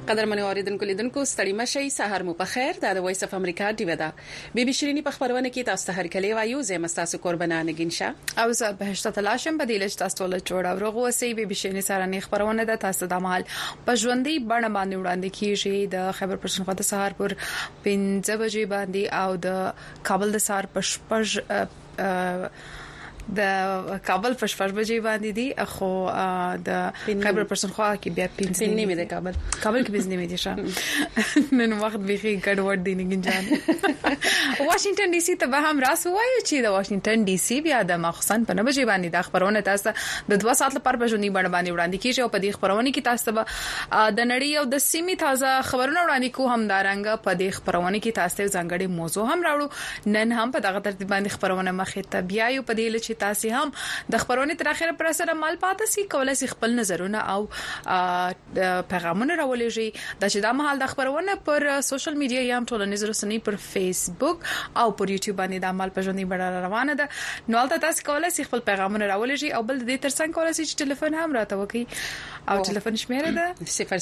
قدرمنو اوریدونکو لیدونکو ستړي مشي سحر مو په خیر د وایس اف امریکا دی ودا بیبي شيريني په خبرونه کې تاسو ته هر کله وایو زه مستاسو قربانه نگینشه او زه بهشته تلاشم بدیلش تاسو له جوړ او رغو سي بیبي شيريني سره نه خبرونه د تاسو د مال په ژوندۍ بڼه باندې وړاندې کیږي د خیبر پښتونخوا د سحر پر 5 بجې باندې او د کابل د سحر په د کابل په 6 بجې باندې دي خو د خیبر پښتونخوا کې بیا 5 نیمه د کابل کې 5 نیمه دي شه نن وخت به ګډوډ دي نه ګنجان واشنگټن ډي سي ته به هم راس وایي چې د واشنگټن ډي سي بیا د مخصن په 9 بجې باندې د خبرونه تاسو د 2 ساعت لپاره په ژوندۍ بڼه باندې وړاندې کیږي او په دې خبرونه کې تاسو د نړۍ او د سیمې تازه خبرونه وړاندې کوو هم دارنګ په دې خبرونه کې تاسو ځانګړي موضوع هم راوړو نن هم په دغه ترتیب باندې خبرونه مخې ته بیا یو په دې تاسو هم د خبرونه تر اخره پر سره مال پاتې سي کولای شي خپل نظرونه او پیغامونه راولېږي د چې د مهال د خبرونه پر سوشل میډیا یا هم ټولنیز رسنۍ پر فیسبوک او پر یوټیوب باندې د عمل په ژوندۍ بڼه روانه ده نو تاسو کولای شي خپل پیغامونه راولېږي او بل د دې ترڅنګ کولای شي چې ټلیفون هم راته وکړي او ټلیفون شمیره ده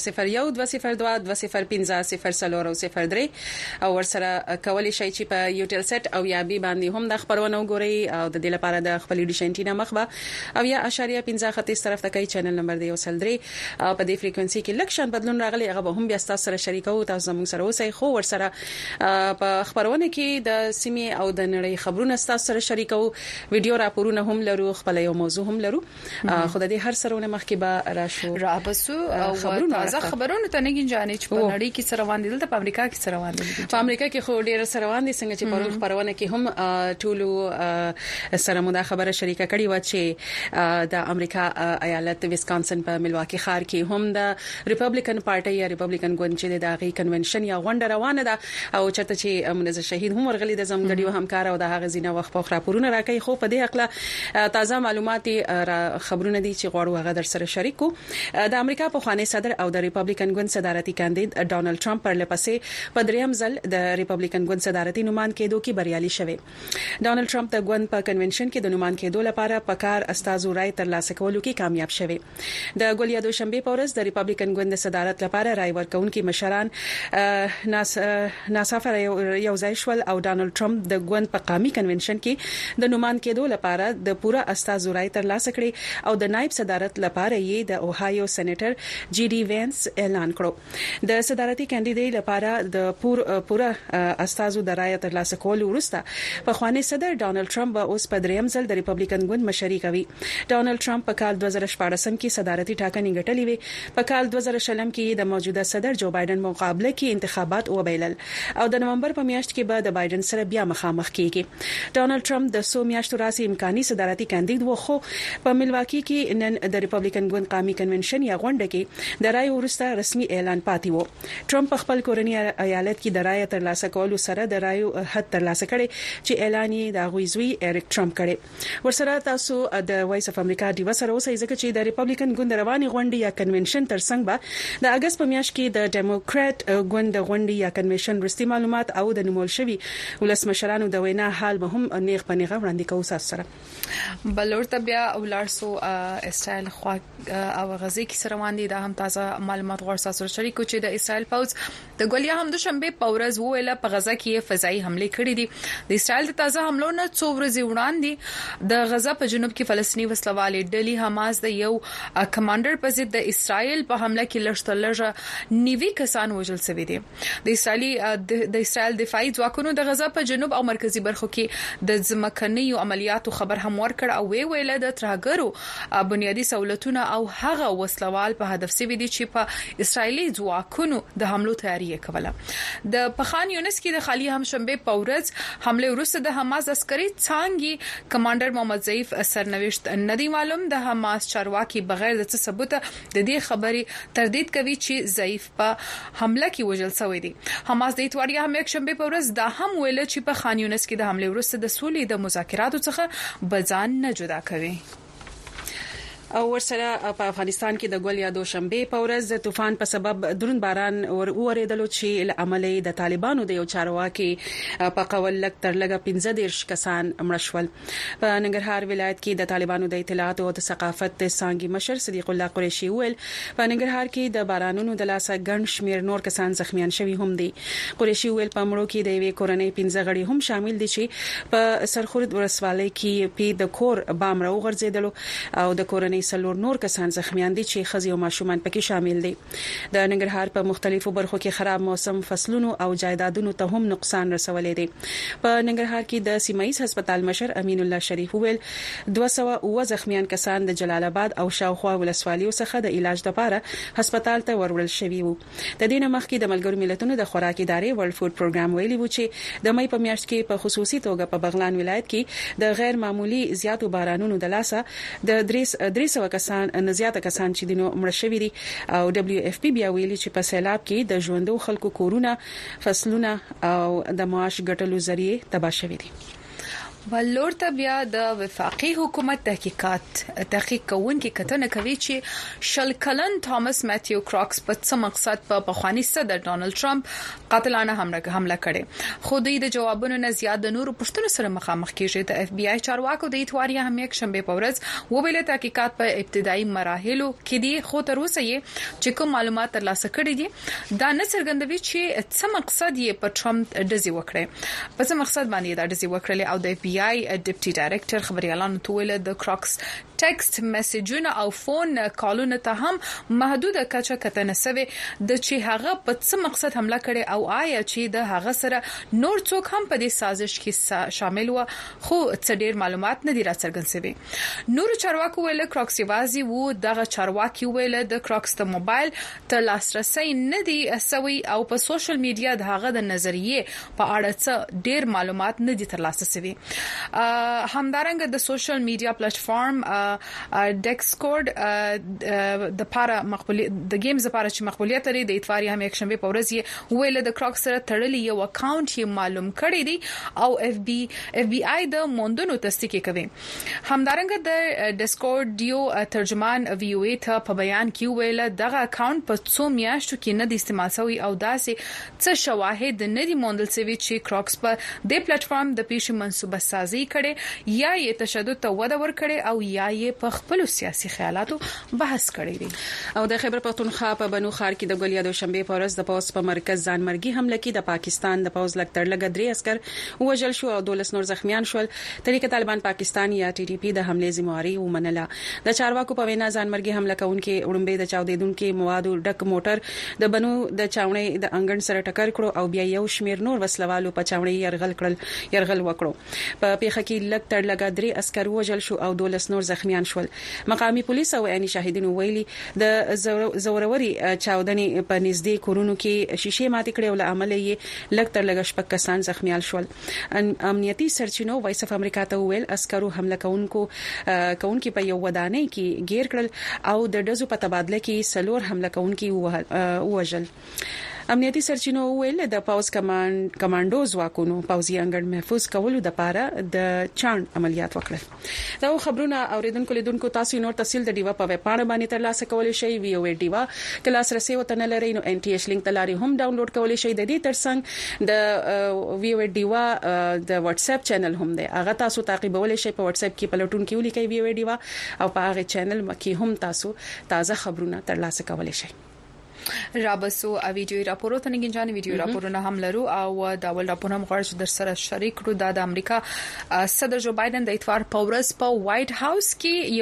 00120500503 او ورسره کولای شي چې په یوټل سیټ او یا بي باندې هم د خبرونه وګوري او د دې لپاره د خپل ډیشنټینا مخبه او یا اشاریه 15 طرف ته کوي چینل نمبر دی وسل درې په دې فریکوئنسي کې لکشن بدلون راغلی هغه به هم بیا تاسو سره شریکو تاسو موږ سره اوسئ خو ورسره په خبرونه کې د سیمې او د نړۍ خبرونه تاسو سره شریکو ویډیو راپورونه هم لرو خپل یو موضوع هم لرو خو د دې هر سرونه مخکې به راشو رابسو او تازه خبرونه ته نه ګنجانې چې په نړۍ کې سره وان دي په امریکا کې سره وان دي په امریکا کې خو ډیر سره وان دي څنګه چې په خبرونه کې هم ټولو سره مو دا خبره شریکه کړې و چې د امریکا ایالت ویسکانسن په ملواکی ښار کې هم د ریپبلیکن پارټي یا ریپبلیکن ګوند چې د هغې کنونشن یا غونډه روانه ده او چرته چې منځ شهید هم ورغلي د زمګړي همکار او د هغه زینه وخت په راپورونه راکړي خو په دې حق تازه معلومات خبرونه دي چې غواړو هغه در سره شریکو د امریکا په خوانی صدر او د ریپبلیکن ګوند صدارتي کاندید ډونالد ټرمپ پر لپسې په دریم ځل د ریپبلیکن ګوند صدارتي نومان کېدو کې بریالي شوی ډونالد ټرمپ د ګوند په کنونشن کې د نومان کېدو لپاره په کار استازو رائے ترلاسه کولو کې کامیاب شوی د ګولیا دوشنبه په ورځ د ریپبلیکن ګوند د صدارت لپاره رائے ورکونکي مشران ناصافه یو ځای شول او ډونالد ټرمپ د ګوند په قومي کنونشن کې د نومان کېدو لپاره د پوره استازو رائے ترلاسه کړي او د نائب صدارت لپاره یې د اوهایو سېنیټر جی ډي وینس اعلان کړو د صدارتي کاندیدې لپاره د پوره استازو د رائے ترلاسه کولو وروسته په خوانی صدر ډونالد ټرمپ اوس په دریم ځل د ریپبلیکن ګوند مشري کوي ډونالد ټرمپ په کال 2014 کې صدارتي ټاکنې ګټلې وي په کال 2020 کې د موجوده صدر جو بایدن مقابله کې انتخابات وبایلل او د نومبر په میاشت کې به د بایدن سره بیا مخامخ کیږي ډونالد ټرمپ د 100 میاشتو راسي امکاني صدارتي کاندید و خو په ملواکی کې نن د ریپبلیکن ګوند قومي کنونشن یا غونډه کې د رائے ورسته رسمي اعلان پاتې و ټرمپ خپل کورنی ایالت کې د رائے ترلاسه کولو سره د رائے حد ترلاسه کړي چې اعلان یې د غوښوي ایریک ټرمپ کړي ورسره تاسو د وایس اف امریکا دی وسره اوسئ ځکه چې د ریپبلیکن ګوند رواني غونډه یا کنونشن ترڅنګ به د اگست په میاشت کې د ډیموکرات ګوند غونډه یا کنونشن رستي معلومات او د نمول شوی ولسمشرانو د وینا حال به هم نیغ پنیغه وړاندې کوو تاسو سره بلورته بیا ولارسو اسرائیل خو او غزه کې سره وان دي د هم تازه معلومات غوړ سره شریکو چې د اسرائیل پوز د ګولیا هم د شنبه په ورځ ویله په غزه کې فضائي حمله کړې دي د اسرائیل د تازه حملو نه څو ورځې وړاندې د غزه په جنوب کې فلسطینی وسلوالې ډلې حماس د یو کمانډر په ضد د اسرائیل په حمله کې لږ نیوي کسان وژل شوي دي د اسرائیل دفاعي ځواکونو د غزه په جنوب او مرکزی برخو کې د ځمکنیو عملیاتو خبر هم ورکړ او ویل د ترهګرو بنیادی سہولتونه او هغه وسلوال په هدف سوي دي چې په اسرائیلي ځواکونو د حملو تیاری کوله د پخان یونس کې د خالی هم شنبه په ورځ حمله وروسته د حماس عسکري څانګې کمانډر محمد ضعیف سرنوشت ندی معلوم د حماس چارواکي بغیر د څه ثبوت د دې خبرې تردید کوي چې ضعیف په حمله کې وژل شوی دی حماس د اتواریا هم یک شنبه په ورځ دا هم ویل چې په خان یونس کې د حمله وروسته د سولې د مذاکراتو څخه بځان نه جدا کوي او ورسره په افغانستان کې د ګول یا دوشنبه په ورځ د طوفان په سبب دروند باران اوریدلو چې له امله د طالبانو د یو چارواکي په قول لک تر لګه 15 کسان مړ شول. په ننګرهار ولایت کې د طالبانو د اطلاعات او د ثقافت څانګې مشر صدیق الله قریشي ویل په ننګرهار کې د بارانونو د لاسه ګڼ شمیر نور کسان زخمیان شوي هم دي. قریشي ویل په مړو کې د یوې کورنۍ 15 غړي هم شامل دي چې په سرخورد ولسوالۍ کې په د کور بام راو غرزیدلو او د کورنۍ سلور نور کسان زخمیان دي چې خزي او ماشومان پکې شامل دي. د ننګرهار په مختلفو برخو کې خراب موسم فصلونو او جایدادونو ته هم نقصان رسولې دي. په ننګرهار کې د سیمایي هسپتال مشر امین الله شریف ویل 200 زخمیان کسان د جلال آباد او شاوخوا ولسوالیو څخه د علاج لپاره هسپتال ته ورول شوي وو. د دې نه مخکې د ملګرو ملتونو د خوراکي ادارې ورلد فود پروګرام ویلي و چې د مې په میاشت کې په خصوصي توګه په بغلان ولایت کې د غیر معمولی زیاتو بارانونو د لاسه د 300 کسان نه زیاته کسان چې دینو مړ شوي دي او دبليو اف پی بیا ویلي چې په سیلاب کې د ژوندو خلکو کورونه فصلونه او د معاش ګټلو ذریعہ تباہ شوي دي. ولور ته بیا د وفاقي حکومت تحقیق کوونکي کتنه کوي چې شل کلن توماس ماتیو کراکس په څه مقصد په بخوانی صدر ډونالد ټرمپ قاتلانه حمله کړې. خو د جوابونو نه زیات د نورو پښتنو سره مخامخ کیږي. د اف بی آی چارواکو د اتواریا هم یک شنبه په ورځ وویل تحقیقات په ابتدایي مراحلو کې دي خو تر اوسه یې چې کوم معلومات ترلاسه کړي دي دا نه څرګندوي چې څه مقصد یې په ټرمپ دزي وکړي په څه مقصد باندې دا دزي وکړي. او د اف بی آی ډیپټي ډایریکټر خبريالانو ته ویل د کراکس ټیکست میسجونه او فون کالونه ته هم محدوده کچه کتنه سوي د چې هغه په څه مقصد حمله کړي او آیا چې د هغه سره نور څوک هم په دې سازش کې شامل و خو څه ډیر معلومات نه دي راڅرګند شوي. نور چارواکو ویل کراکس وازي وو دغه چارواکي ویل د کراکس د موبایل ته لاسرسي نه دي سوي او په سوشل میډیا د هغه د نظریه په اړه څه ډیر معلومات نه دي ترلاسه شوي. همدارنګه د سوشل میډیا پلیټ فارم ډیکسکورد د پاره مقبولیت د گیمز لپاره چې مقبولیت لري د اتواري هم یک شنبه په ورځ یې ویل د کراکس سره تړلې یو اکاونټ یې معلوم کړی دی او اف بی آی د موندونو تصدیق کوي. همدارنګه د ډیسکورډ یو ترجمان وی او ای ته په بیان کې ویل دغه اکاونټ په څو میاشتو کې نه د استعمال شوی او داسې څه شواهد نه دي موندل شوی چې کراکس په د پلیټ فارم د پیښې منسوبه سازي کړي یا یې تشدد ته وده ورکړي او یا یې په خپل سیاسي خیالاتو بحث کړی دی. او د خیبر پختونخوا په بنو خار کې د ګولیا دوشنبه په ورځ د پوز په مرکز ځانمرګي حمله کې د پاکستان د پوز لکتر لګ 3 عسكر وژل شو او 12 نور زخمیان شول. طریق طالبان پاکستان یا ټي ټي پی د حمله ذمہواری ومنله. د چارواکو په وینا ځانمرګي حمله کوونکې وړمبه د چاودیدونکو موادو ډک موټر د بنو د چاونې د انګن سره ټکر کړو او بیا یو شمیر نور وسلوالو په چاونې يرغل وکړو. په پیښه کې لکتر لګ 3 عسكر وژل شو او 12 نور زخمیان شول. مقامي پولیس او عیني شاهدینو ویلي د زوروري چاودنې په نږدې کورونو کې شیشه ماتې کړې او له امله یې لکتر لګ شپږ کسان زخمیان شول. امنیتي سرچینو وایس اف امریکا ته ویل عسکرو حمله کوونکو په یو ودانۍ کې گیر کړل او د دزو په تبادله کې سلور حمله کوونکو وژل. امنیتي سرچینو ویل د پاوز کمانډو ځواکونو پاوزي انګړ محفوظ کولو د پاره د چاڼ عملیات وکړل. دا خبرونه اوریدونکو لیدونکو تاسو نور تفصیل د ډیوا په ویب پاڼه باندې ترلاسه کولی شئ. وی او ډیوا کلاس رسي وته نه لري نو ان ټي ایچ لینک تلاري هم ډاونلوډ کولی شئ. د دې ترڅنګ د وی او ډیوا د واتس اپ چینل هم دی هغه تاسو تعقیبولی شئ. په واتس اپ کې پلوټون کې ولیکئ وی او ډیوا او په هغه چینل کې هم تاسو تازه خبرونه ترلاسه کولی شئ. رابسو ویډیو راپورو ته نګنجانې ویډیو راپورونه هم لرو او دا ول راپور هم غواړم چې در سره شریک کړو. د امریکا صدر جو بایدن د اتوار په ورځ په وایټ هاوس کې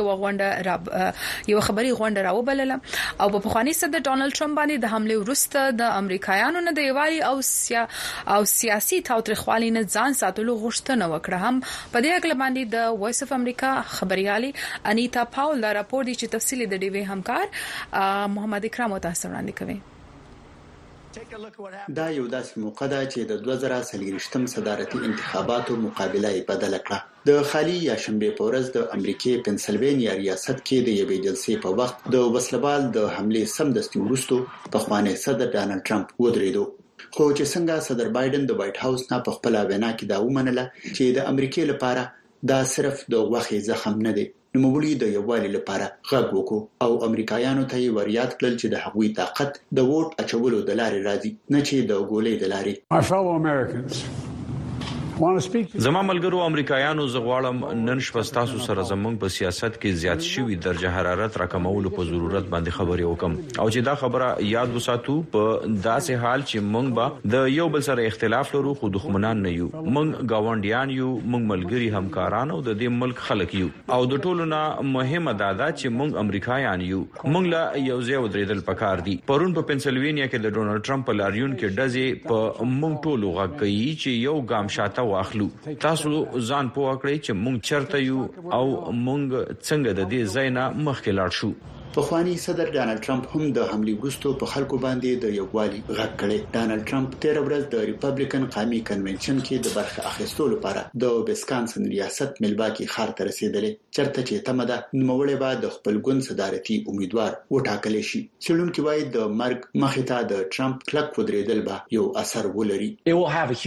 یو خبري غونډه راوبلله او په خواني صدر ډونالد ټرمپ باندې د حمله وروسته د امریکایانو نه د یوالي او سیاسي تاوتریخوالي نه ځان ساتلو غوښتنه وکړه. هم په دې اړه باندې د وایس اف امریکا خبريالي انیتا پاول دا راپور دي چې تفصیلی د ډیوی همکار محمد اکرام تاسو وړاندې کوي. دا یو داسې موقع ده چې د 2023م صدارتي انتخاباتو مقابله یې بدل کړه. د خالي یا شنبه په ورځ د امریکای پنسلوانیا ریاست کې د یوې جلسې په وخت د وسلوال د حمله سمدستي وروسته په خواني صدر ډونالد ټرمپ ودرېدو. خو چې څنګه صدر بایدن د وایټ هاوس نه په خپل وینا کې دا ومنله چې د امریکای لپاره دا صرف د غوښې زخم نه دی نوموړي د یووالي لپاره غږ وکړ او امریکایانو ته یې وریاد کړل چې د هغوی طاقت د ووټ اچولو د لارې راځي نه چې د ګولې د لارې. زما ملګرو امریکایانو زغواړم نن شپه تاسو سره زمونږ په سیاست کې زیات شوی درجه حرارت راکمولو په ضرورت باندې خبرې وکم او چې دا خبره یاد وساتو په داسې حال چې مونږ به د یو بل سره اختلاف لرو خو دښمنان نه یو، مونږ گاونډیان یو، مونږ ملګری همکاران او د دې ملک خلک یو او د ټولو نه مهمه دا ده چې مونږ امریکایان یو، مونږ لا یو ځای ودرېدل پکار دي. پرون په پنسلوینیا کې د ډونالد ټرمپ په لاریون کې ډزې په مونږ ټولو غږ کوي چې یو ګام شاته واخلو. تاسو ځان پوه کړئ چې مونږ چرته یو او مونږ څنګه د دې ځای نه مخکې لاړ شو. پخوانی صدر ډانلډ ټرمپ هم د حملې وروسته په خلکو باندې د یووالي غږ کړی. ډانلډ ټرمپ 13 ورځ د ریپبلیکن قومي کنونشن کې د برخه اخیستلو لپاره د ویسکانسن ریاست ملواکی ښار ته رسیدلی، چرته چې تمه ده نوموړی به د خپل ګوند صدارتي امیدوار وټاکل شي. څېړونکي وایي د مرګ مخې ته د ټرمپ کلک ودرېدل به یو اثر ولري. دا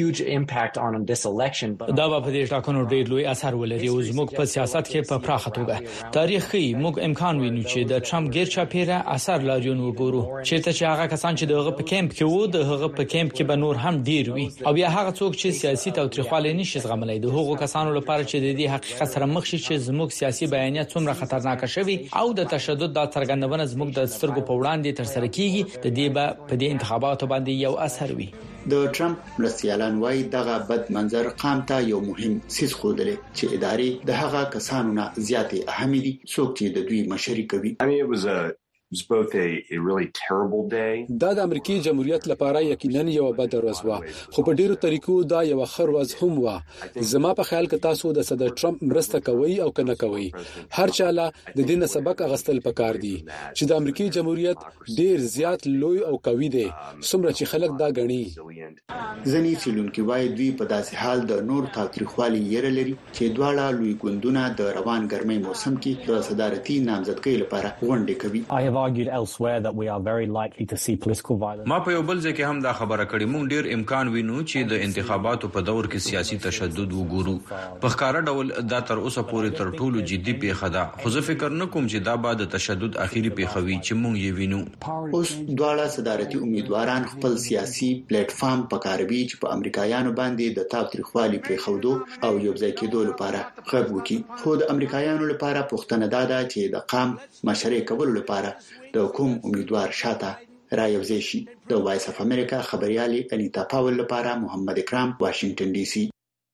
به په دې ټاکنو ډېر لوی اثر ولري او زموږ په سیاست کې په پراخه توګه تاریخ کې موږ امکان وینو چې د ټرمپ غیر چاپیره اثر لاریون وګورو چې ته هغه کسان چې دغه په کیمپ کې وو د هغه په کیمپ کې به نور هم ډیر وي او بیا هغه څوک چې سیاسي تاوتریخوالی نشي زغملای د هغو کسانو لپاره چې د دې حقیقت سره مخ شي چې زموږ سیاسي بیانیه څومره خطرناک شوی او د تشدد د څرګندونه زموږ د سترګو په وړاندې تر سره کیږي د دې په دې انتخاباتو باندې یو اثر وي. د ټرمپ مرستیالان وایي دغه بد منظر قام ته یو مهم سیس خوده چې ادارې د هغه کسانو نه زیاتې اهمي دي څوک چې د دوی مشري کوي. was both a really terrible day. دا د امریکای جمهوریت لپاره یقینا یو بد ورځ و، خو په ډیرو طریقو دا یو ښه ورځ هم و. زما په خیال کې تاسو د صدر ټرمپ مرسته کوي او کنه کوي هر چاله د دې نه سبق اغستل پکار دي چې د امریکای جمهوریت ډیر زیات لوی او قوي دی څومره چې خلک دا غني. ځنی څېړونکي وایي دوی په داسې حال د نور تاوتریخوالي یره لري چې دواړه لوی ګوندونه د روان ګرمۍ موسم کې د صدارتي نامزدګۍ لپاره غونډې کوي. ما په یو بل ځکه هم دا خبره کړې مونږ ډیر امکان وینو چې د انتخاباتو په دور کې سیاسي تشدد وګورو. په ښکارا ډول دا تر اوسه پورې تر ټولو جدي پیښه ده خو زه فکر نه کوم چې دا بعد تشدد اخیری پیښوي چې مونږ یې وینو. اوس دواړه صدارتي امیدواران خپل سیاسي پلیټ فارم پکاروي چې په امریکایانو باندې د تاوتریخوالي پیښودو او یو ځای کېدو لپاره غږ وکړي. خو د امریکایانو لپاره پوښتنه ده چې د قام مشرۍ کولو لپاره د کوم امیدوار شاته را یوځای شي. د وایس اف امریکا خبريالي انیتا پاول لپاره محمد اکرام، واشنگټن ډي سي.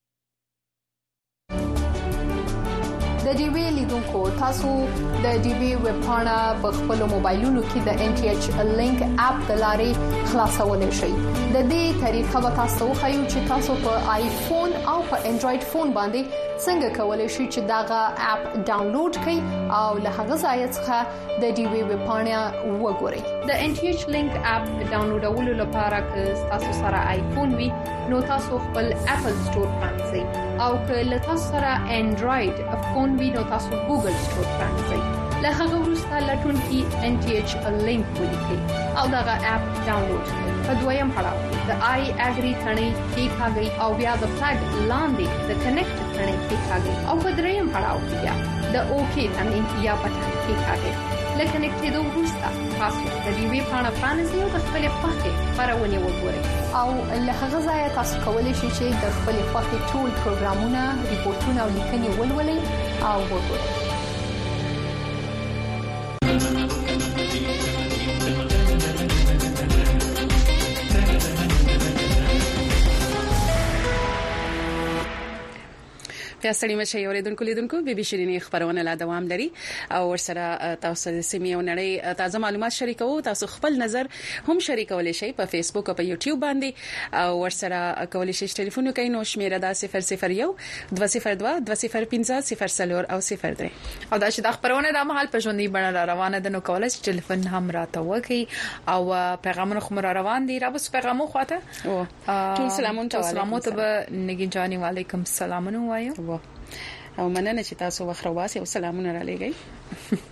د ډي وی لیدونکو تاسو د ډي وی ویب پاڼه په خپل موبایلونو کې د ان ټي ایچ لینک اپ د لارې خلاصولای شئ. د دې طریقه به تاسو خو چې تاسو په آیفون او په انډراید فون باندې څنګه کولای شئ چې داغه اپ ډاونلوډ کړئ او له هغه ځای څخه د ډي وی ویب پاڼه وګورئ. د ان ټي ایچ لینک اپ ډاونلوډولو لپاره که تاسو سره آیفون وي نو تاسو خپل اپل سٹور پرانځئ او که له تاسو سره انډراید فون وي نو تاسو ګوګل سٹور پرانځئ. له هغه وروسته لټون کې ان ټي ایچ لینک ولیکئ او دغه اپ ډاونلوډ کړئ. په دویم پړاو د آی اګری ثنې کې کاږي او بیا د فلګ لاندې د کنیکټ ثنې کې کاږي او په دریم پړاو کې بیا د اوکی ثنې یا بټن کې کاږي. لکه نکټېدو وروسته تاسو د دې وی پاڼه پرانیزئ او د خپل خوښې خبرونه وګورئ او له هغه ځای تاسو کولی شئ چې د خپل خوښې ټول پروګرامونه، ریپورتونه او لیکنې ولولئ او وګورئ. بیا ستړي مشه اوریدونکو لیدونکو بي بي شيرينې خبرونه لا دوام لري او ورسره تاسو د سیمې او نړۍ تازه معلومات شریکو. تاسو خپل نظر هم شریکولای شئ په فیسبوک او په یوټیوب باندې او ورسره کولای شئ ټلیفون وکړئ نو شمیره دا 001 202 205 0 او 03 او دا چې د خبرونه د محل په ژوندۍ بڼه روانه ده نو کولای شئ ټلیفون هم راته وکړئ او پیغامونه خو روان دي. را بس پیغامو خواته ټول سلامونه به نګین جاني وعلیکم السلام وایو او مننه چې تاسو وخت راواسي او سلامونه را لګي.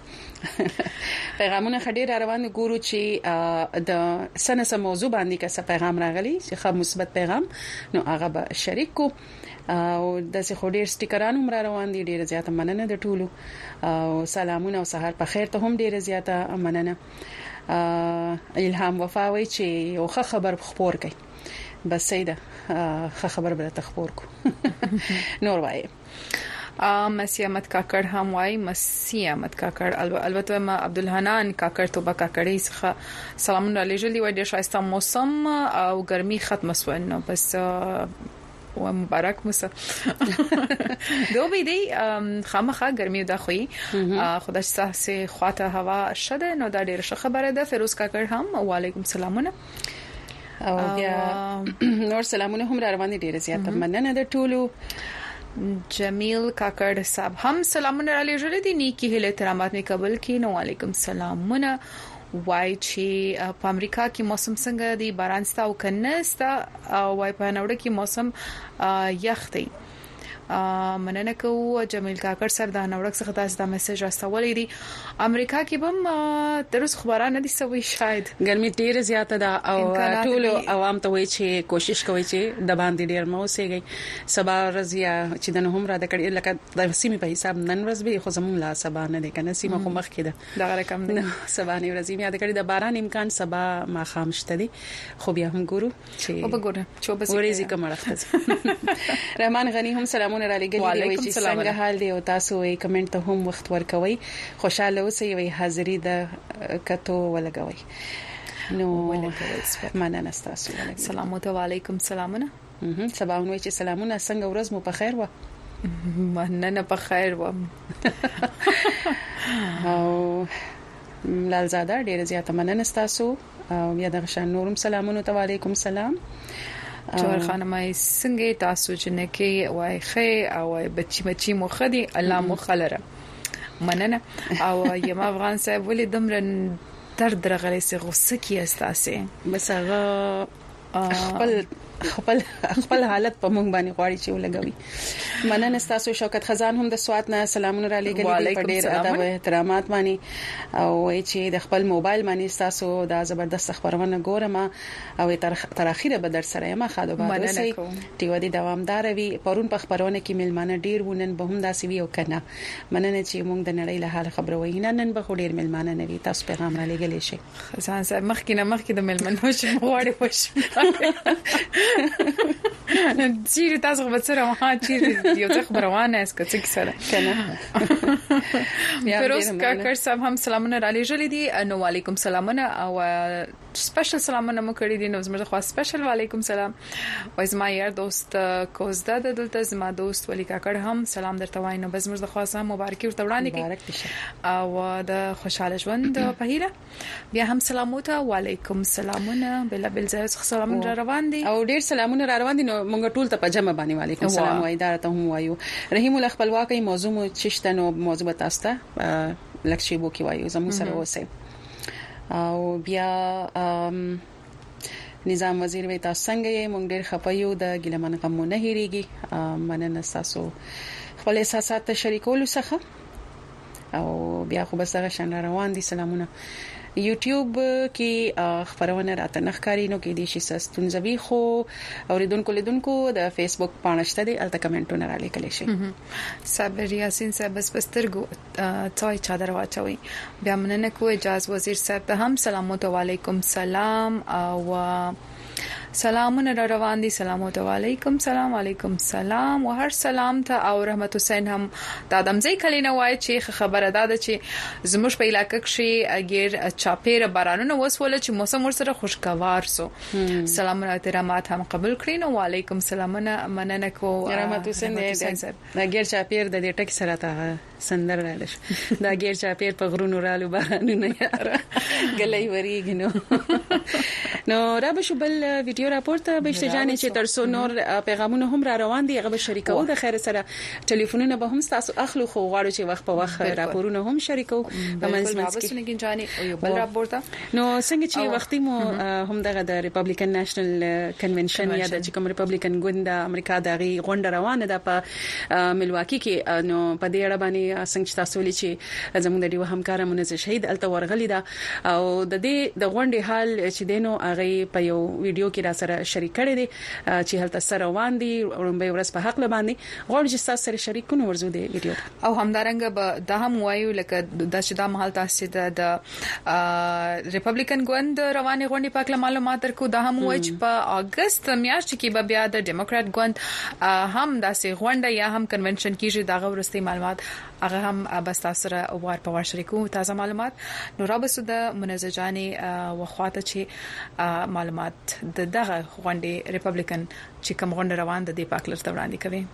پیغامونه خډیر روان ګورو چې د سنس موضوع باندې کا څه پیغام راغلی چې خه مثبت پیغام نو هغه به شریک کو او د څه خډیر سټیکران هم روان دي ډیره زیاته مننه د ټولو او سلامونه او سحر په خیر ته هم ډیره زیاته مننه. الهام وفاوي چې یو خبر خبر کوي بس سیده خبر به تخبر کو نور وای مسی احمد کاکړ هم وای مسی احمد کاکړ البته ما عبدالحنان کاکړ توبه کاکړی څخه سلامونه علیجلی وای د شایسته موسم او ګرمي ختم شوه نو بس و مبارک موسی دوبی دی خامخا ګرمي د خوې خدای سه خواته هوا شده نو دا ډیره خبره ده. فیروز کاکړ هم وعلیکم سلامونه او بیا نور سلامونه هم روان دي ډیره زیاته مننه د ټولو. جمیل کاکړ صاحب هم سلامونه علی جوړ دي نیکی هله احترامات می قبول کی نو علیکم سلامونه وای چې په امریکا کې موسم څنګه دی باران ستا او کنه ستا او وای په نوړه کې موسم یخ دی مننه کو. جمیل کاکړ صاحب دا نوړک څخه تاسو دا میسج راستولې دي امریکا کې بم درس خبرانه دي سوي شاید ګرمي ډیره زیاته ده او ټول عوام ته وایي چې کوشش کوي چې د باندې ډیر مو سیږي سبا رضیا چې د نهم را د کړي لکه د سیمه په حساب نن ورځ به خو زمون لا سبا نه ده کنه سیمه خو مخ کې ده دا رقم نه سبا نه ورځ یاد کړي د باران امکان سبا ما خامشته دي خو بیا هم ګورو چې وګوره 24 ورځې کوم راخته. رحمان غنی هم سلامونه را لګلې وي چې څنګه حال دی او تاسو یې کمنټ ته هم وخت ورکوي خوشاله اوسئ وي حاضری د کتو ولګوي نو مننه تاسو سلام علیکم سلامونه سباونه چې سلامونه څنګه ورځ مو په خیر و مننه په خیر و او لالزاده ډیره زیاته مننه تاسو او بیا د شان نورم سلامونه علیکم سلام. جوهر خانم څنګه تاسو چې کې وای خې او بچی مو خدي الله مو خلره مننه او یم افغان صاحب ولې دمر درد رغلې سه غوسه کی استاسه بس هغه خپل حالت په مونږ باندې غواړي چې ولګوي. مننه تاسو شوکت خزان هم د سوات نه سلامونه را لګلې په ډیر ادب او احترامات باندې او چې د خپل موبایل باندې تاسو دا زبردست خبرونه ګورم او تر اخیره به در سره ما خاله به سي ټیو دي دوامدار وي پرون په خبرونه کې ملمانه ډیر ونن به هم داسې وي او کنه مننه چې مونږ د نړۍ له حال خبروي نن به ډیر ملمانه نه وي تاسو پیغام را لګلې شي خزان صاحب مخکې د ملمنو چې غواړي وش چیرې تاسو به سره ما چیرې یو څه خبرونه اس که څه سره کنه. فیروز کاکړ صاحب هم سلامونه را لېږلې دي نو وعلیکم سلامونه او سپیشل سلامونه مو کړی دي نو زموږ خاص سپیشل وعلیکم سلام وای زما یار دوست کوزدا د دلته زما دوست ولی کاکړ هم سلام درته وای نو زموږ د خاصه مبارکي ورته وړاندې کړي او د خوشاله ژوند په هیله بیا هم سلامونه وعلیکم سلامونه بل بل ځای سلامونه روان دي او ډیر سلامونه روان دي نو مونږ ټول ته په جمع باندې وعلیکم سلام وای دا ته هم وایو. رحیم ال خپلواکۍ موضوع مو چشته نو موضوع تاسو ته لکشي بو کې وایو زموږ سره اوسه او بیا نظام وزیر وی تاسو څنګه مونږ ډیر خپایو د ګلمن غمو نه هریږي مننه تاسو خپل احساسات شریکولو څخه او بیا خو بس هغه شان روان دي سلامونه. یوټیوب کې خبرونه راته نخکاری نو کې دي چې ستونزوي خو اوریدونکو د فیسبوک پانشته دي الته کمنټونه را لیکل شي. صابر یاسین صاحب بس پسترګو څای چادر واچوي بیا مننه کو اجازه وزیر صاحب ته هم سلام علیکم سلام او سلامونه را روان دي سلام علیکم سلام علیکم سلام او هر سلام ته او رحمت حسین هم د ادمزی کلینه وای چې خبره ده چې زموږ په علاقې کې اگر چاپیر بارانونه وسوله چې موسم ورسره خوشگوار سو سلام او احترامات هم قبول کړئ نو علیکم سلامونه مننه کو رحمت حسین اگر چاپیر د دې ټک سره ته سندر رالش دا اگر چاپیر په غرونو رالو بارانونه یاره غلې وریږي نو را به شو بل ویډیو ویډیو راپورته بهشته جانې چې ترسو نور پیغامونه هم را روان دي هغه شریکو د خیر سره ټلیفونونه به هم تاسو اخلو خو غواړو چې وخت په وخت راپورونه هم شریکو په منځ کې سنگین جانې او یو بل راپورته نو څنګه چې وختي مو هم دغه د ریپبلیکن نېشنل کنونشن یا د کوم ریپبلیکن ګوند د امریکا دغه غونډه روانه ده په ملواکی کې نو په دې اړه باندې څنګه تاسو ولې چې زموږ د ډیو همکار منزه شهید الته ورغلی دا او د دې د غونډې حال چې دینو هغه په یو ویډیو کې را سره شریک کړي دي چې هلته سره روان دي ورنبه ورس په حق لباندې غوړ چې تاسو سره شریک کونو ورزو دی ویډیو او همدارنګه به د هم وایو لکه د شدا محل تاسو د ریپبلیکن ګوند رواني غونډې په اړه معلومات درکو د هم وایي چې په اگست میاشت کې به بیا د ډیموکرات ګوند هم داسې غونډه یا هم کنونشن کیږي دغه ورستي معلومات هغه هم بس تاسو سره وار په وار شریکو تازه معلومات نو رابسو د منزجاني وخواته چې معلومات دغه غونډې ریپبلیکن چې کوم غونډه روان د دې پاکلر ته وړاندې کوي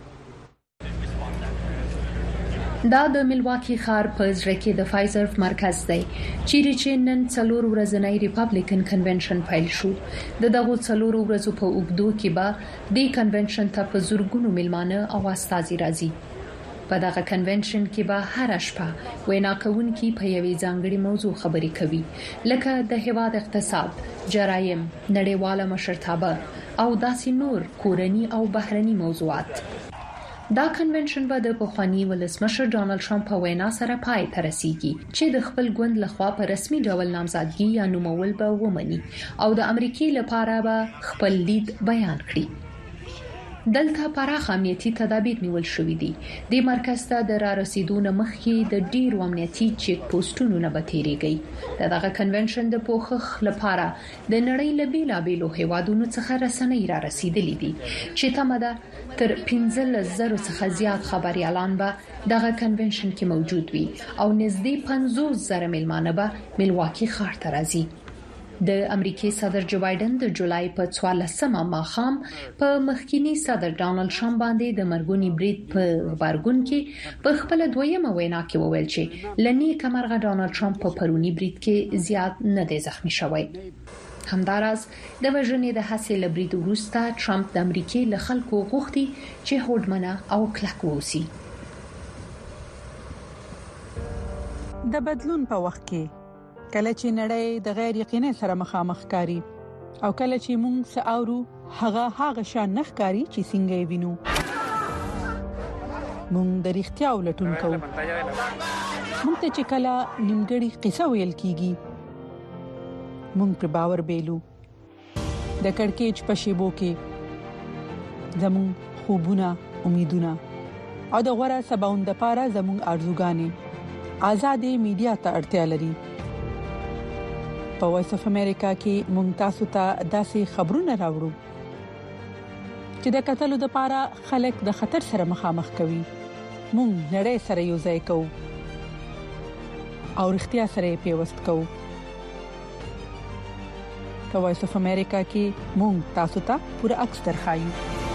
دا د ملواکی ښار په زړه کې د فایزر مرکز دی چې نن څلور ورځنی ریپبلیکن کنونشن پیل شو دغه څلور ورځو په اوږدو کې به د کنونشن ته په زورګونو ملمانه او استازي راځي په دغه کنونشن کې به هر شپه وینا کوونکي په یوې ځانګړي موضوع خبرې کوي لکه د هیواد اقتصاد جرایم نړیواله مشرتابه او داسې نور کورني او بهرني موضوعات دا کنونشن به د پخوانی ولسمشر ډانلډ ټرمپ په وینا سره پای ته رسیږي چې د خپل ګوند لخوا په رسمي ډول نامزادګي یا نومول به ومني او د امریکای لپاره به خپل لید بیان کړي دلته پراخ امنیتي تدابیر نیول شوې دي د مرکز ته د را رسیدونه مخکې د ډیرو امنیتي چیک پوسټونو نه بتیریږي دغه کنونشن د پوښښ لپاره د نړۍ له بیلابېلو هیوادونو څخه رسنۍ را رسیدلې دي چې تمه تر 15,000 څخه زیات خبريالان به دغه کنونشن کې موجود وي او نږدې 50,000 ملمانه به ملواکی ښار ته راځي د امریکای صدر جو بایدن د جولای په 14مه ماښام په مخکینی صدر ډانلډ ټرمپ باندې د مرګونی برید په خبرګون کې په خپل دویمه وینا کې وویل چې لنی کمرغه ډانلډ ټرمپ په پرونی برید کې زیات نه دی زخمی شوی همداراز د وژنې د حاصل برید وروسته ټرمپ د امریکای له خلکو غوښتي چې هوډمنه او کلک ووسی د بدلون په وخت کې کله چې نړۍ د غیر یقیني سره مخامخ کاری او کله چې موږ ساورو هغه شان نخکاری چې څنګه وینو موږ د اړتیا ولټون کوو موږ ته چې کله نیمګړی قصه ویل کیږي موږ پر باور بیلو د کڑکېچ په شیبو کې زموږ خوبونه امیدونه او د غوړه سباوند لپاره زموږ ارزوګانې آزادې میډیا ته اړتیا لري په وایس اف امریکا کې مونږ تاسو ته داسې خبرونه راوړو چې د قتلو د پاره خلک د خطر سره مخامخ کوي مونږ نړۍ سره یو ځای کوو او اړتیا سره پیوست کوو په وایس اف امریکا کې مونږ تاسو ته پوره عکس درخایو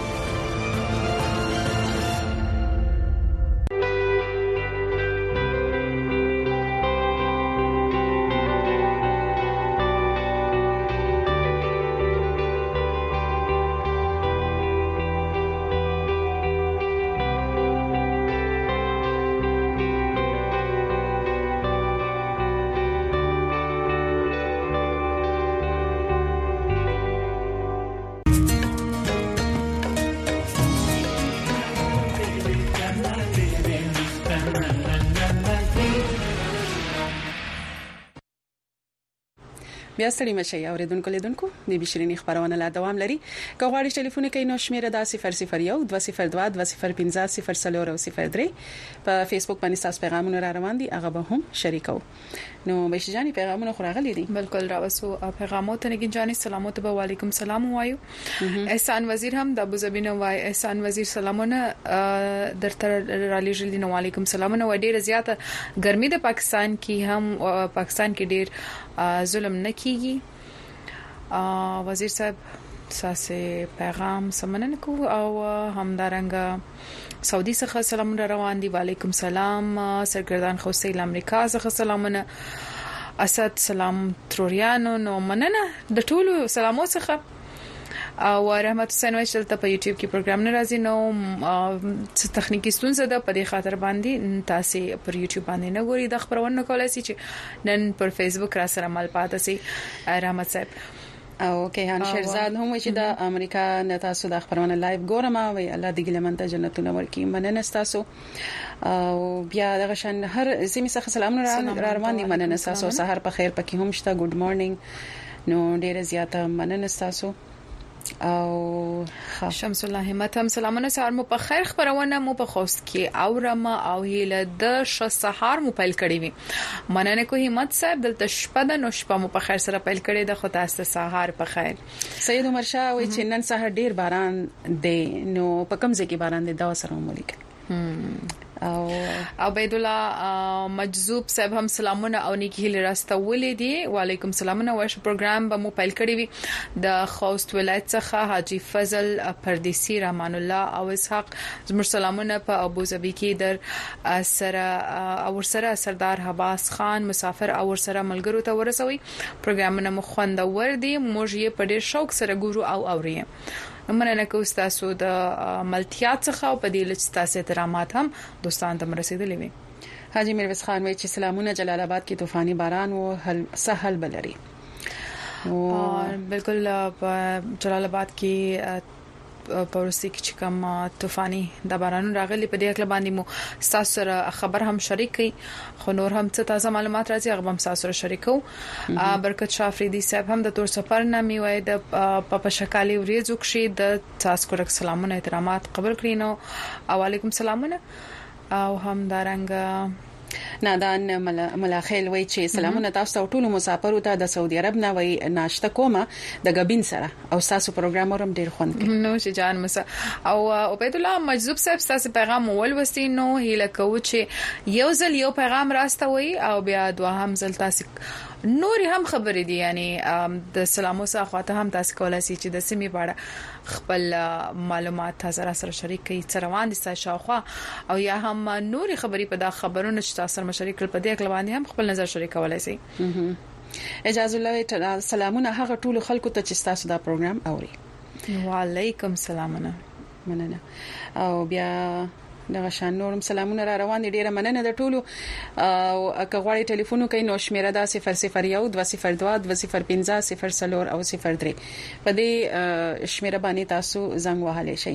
بیا ستړي مشي اوریدونکو لیدونکو د بشرینی خبرونه لا دوام لري که غواړئ ټلیفون کې نو شمیره د 001 202 205 په فیسبوک باندې تاسو پیغامونه را روان دي هغه به هم شریکو نو بشجانی پیغامونه خوراغلي دي بالکل راوسو پیغامات نه گنجانی سلامات به وعلیکم سلام وایو احسان وزیر هم د ابوظبی نو وای احسان وزیر سلامونه درته را لېږل دي نو وعلیکم سلامونه و ډیره زیاته ګرمي د پاکستان کې هم پاکستان کې ډیر ظلم نه کیږي وزیر صاحب ساسه پیغام سمنن کو او همدارنګ سعودي څخه سلام روان دي وعلیکم سلام سرګردان خوسیل امریکا څخه سلامونه اسد سلام تروریانو نو مننه د ټولو سلامو څخه او رحمت حسین وایي چې په یوټیوب کې پروګرام نه راځي نو څه تخنیکی ستونزه ده په دې خاطر باندې تاسو پر یوټیوب باندې نه ګوري د خبرونه کولای شي چې نن پر فیسبوک را سره مل پاتې سي رحمت صاحب او کیهان شیرزاد هم چې د امریکا نه تاسو د خبرونه لایو ګورم او الله دې ګلمنته جنتونه ورکړي مننه تاسو او بیا دغه شان هر زمي څخه سلامونه را روان دي مننه تاسو سحر په خیر پکې هم شته ګډ مارنینګ نو ډیره زیاته مننه تاسو او شمس الله همت هم سلامونه سهار مو په خیر خبرونه مو په خوست کې اورم او هله د سحر مو پیل کړی وي مننه کو همت صاحب دلته شپه د نو شپه مو په خیر سره پیل کړی د خدای ست سحر په خیر سید عمر شاه وی چې نن سحر ډیر باران دی نو په کوم ځای کې باران دی دا سره مولک او عبید الله مجذوب صاحب هم سلامونه او نیکی هیله راستولې دي وعلیکم سلامونه ورش پروګرام به مو پیل کړی وي د خوست ولایت څخه حاجی فضل پردیسی رحمان الله او اسحاق زموږ سلامونه په ابو ظبی کې در سره سردار حباس خان مسافر او سره ملګرو ته ورسوي پروګرامونه مو خوندور دي موږ یې په ډیر شوق سره ګورو او اوري مننه کو تاسو د ملتیات څخه او په دې لچ تاسو احترامات هم دوستان ته رسیدلې وي حاجی میرویس خان وایي چې سلامونه جلال آباد کې طوفاني باران او سهل بلري بالکل جلال آباد کې پورسي کې کوم طوفاني د بارانونو راغلي په دې اړه باندې مو تاسو سره خبر هم شریک کړي خو نور هم څه تازه معلومات راځي هغه هم تاسو سره شریکو برکت شاه افریدي صاحب هم د تور سفر نامي وای د په شکالي وريزو کې د تاسو کو سلامونه احترامات قبول کړئ نو علیکم سلامونه او هم دارنګ نادان ملاخیل وای چې سلامونه تاسو ټول مسافرو ته د سعودي عرب نه وای ناشته کومه د غبین سره او تاسو پروګرام ورم ډیر خوند کوي نو چې جان مسا او عبید الله مجذوب صاحب تاسو پیغام ول وستي نو هیله کو چې یو ځل یو پیغام راستوي او بیا دوهم ځل تاسو نوري هم خبرې دي یعنی د سلامو سره هم تاسو کولای شئ چې د سیمې باندې خپل معلومات تاسو سره شریک کړئ څروان دي تاسو او یا هم نوري خبرې په دا خبرونه چې تاسو سره شریک کړئ په دې اړه باندې هم خپل نظر شریک کولای شئ اجازه الله سلامونه هغه ټول خلکو ته چې تاسو دا پروګرام اوري وعلیکم سلامونه مننه او بیا دغه شان نورم سلامونه را روان دي ډیره مننه د ټولو او کغواړي ټلیفون کوي نو شمیره دا 001 202 205 0 او 03 په دې شمیره باندې تاسو زنګ وهلی شئ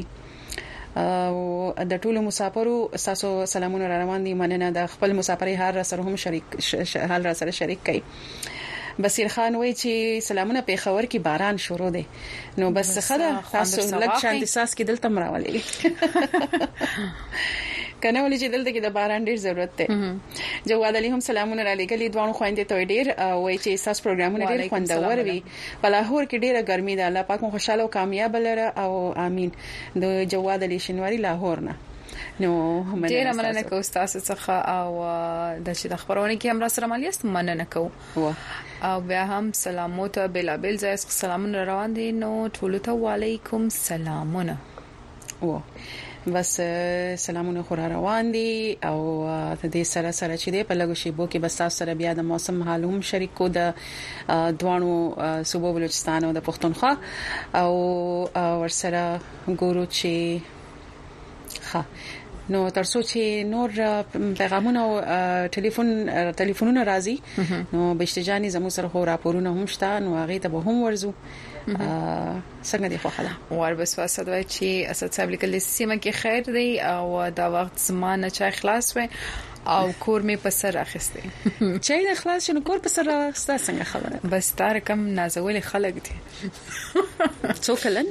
او د ټولو مسافرو تاسو سلامونه را روان دي مننه د خپل مسافرۍ حال را سره هم شریک کړئ بصیر خان وای چې سلامونه په خبر کې باران شروع دی نو بس خدا تاسو لږ شانتي ساس کې دلته مراولې کنه ولې چې دلته کې د باران ډیر ضرورت دی جواد علي هم سلامونه را لګلې دوه خويندې ته ډیر وای چې تاسو پروګرامونه ډیر خوندور وي په لاهور کې ډیره ګرمي ده الله پاک مو خوشاله او کامیاب لره او امين د جواد علي شنواری لاهور نه نو ډیر مننه کوم تاسو څخه او د چې د خبرونه کې هم را سره مالیست مننه کوم او بیا هم سلامونه بلابل ځای سلامونه روان دي نو ټول ته وعلیکم سلامونه بس سلامونه خور روان دي او د دې سره چې دی په لګو شی بو کې بس تاسو سره بیا د موسم حالوم شریکو د دوانو صوبو بلوچستان او د پښتونخوا او ورسره ګورو چې نو ترڅو چې نور پیغامونه او ټلیفونونه راځي نو بشتجانی زمو سره خو راپورونه هم شته نو هغه ته به هم ورزو څنګه دی خو خلا ور بس واسد وای چې اسد صاحب لیکل سیمه کې خیر دی او دا وخت زمانه چا خلاص وای او کور می په سر اخیسته چې د خلاص شنو کور په سر اخیسته څنګه خبره بس تار کم نازول خلک دي څو کلن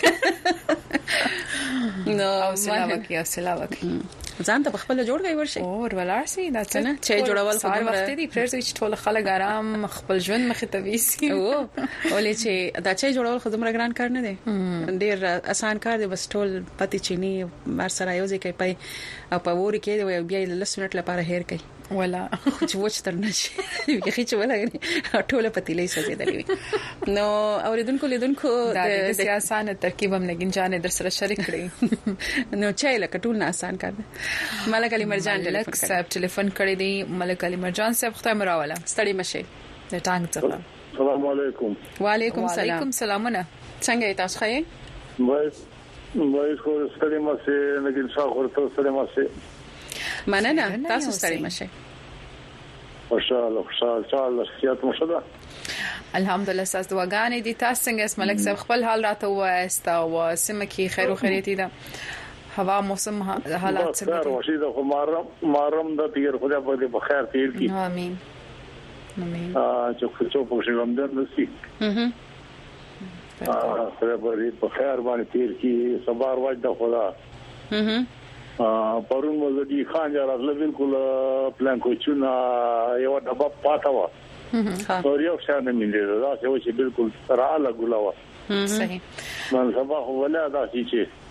نو سلاوکی ځان ته خپل جوړ غي ورشي او ولارسي دا څنګه چې جوړول خو وخت دی پرځ چې ټول خلک آرام خپل ژوند مخ ته ویسي او ولې چې دا چې جوړول خو دومره ګران کار نه دی ډیر آسان کار دی بس ټول پتی چيني مر سره یو ځکه پي او په ووري کې بیا ل 10 منټ لپاره هیر کوي ولا چې وڅ تر نشي یخي چې ولا ټوله پتیلې سوځېدلې نو اوریدونکو لیدونکو د سیاسان ترکیب هم لګین جانې در سره شریک کړی نو چې لکه ټول نه آسان کار دی ملک علي مرجان ټلیفون کړی دی ملک علي مرجان صاحب خدای مراوله ستړي مشه د ټانګ څخه السلام علیکم وعلیکم السلام وعلیکم سلامونه څنګه تاسو ښه وای خو ستړي مشه لګین څو ورته ستړي مشه مننه تاسو ستړي مشه خوشاله سیات مشه الحمدلله تاسو دعاګانې دي تاسو څنګه اسم ملک صاحب خپل حال راته وایستا او سیمه کې خیر او خیریت دي هوا موسم حالات څنګه دي وشي د محرم د تیر خدای په دې بخیر تیر کی امين امين چې څو په شوم د نسی خدای په دې بخیر باندې تیر کی صبر واجد خدا پرون مزدي خان جره بالکل پلان کوچونه یو ډبه پاته و اور یو شان ملي دا چې بالکل سره لا ګلاوه صحیح من سبا ولا دا چې